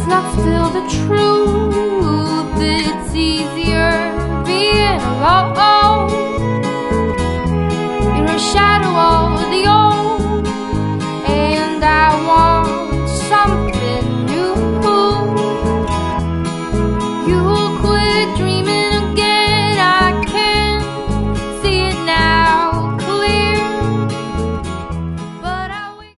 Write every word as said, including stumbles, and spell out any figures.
it's not still the truth. It's easier being alone.